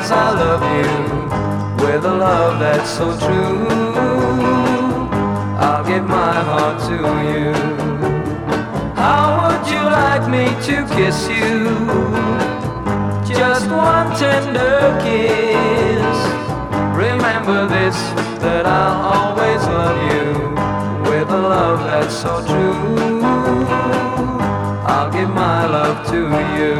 as I love you, with a love that's so true. I'll give my heart to you. How would you like me to kiss you? Just one tender kiss. Remember this, that I'll always love you, with a love that's so true. I'll give my love to you.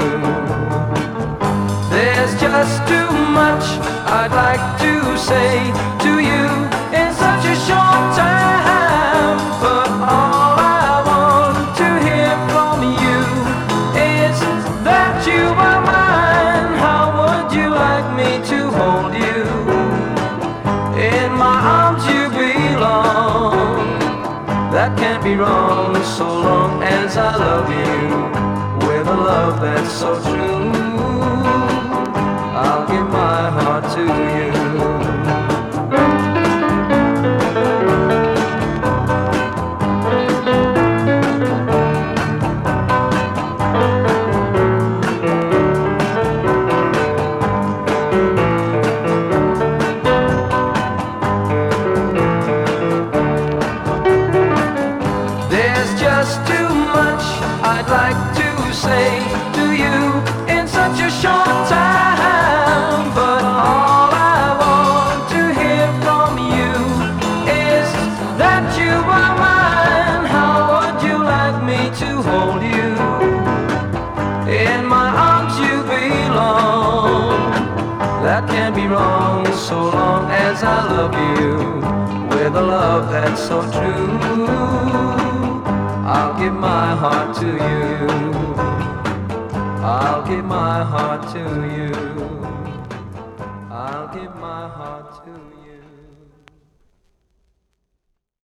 There's just too much I'd like to say to you in such a short time, but all I want to hear from you is that you are mine. How would you like me to hold you? In my arms you belong. That can't be wrong, so long as I love you, with a love that's so true. I'll give my heart to you. There's just too much I'd like to say to you in such a short time, but all I want to hear from you is that you are mine. How would you like me to hold you? In my arms you belong. That can't be wrong, so long as I love you, with a love that's so true. I'll give my heart to you. I'll give my heart to you. I'll give my heart to you.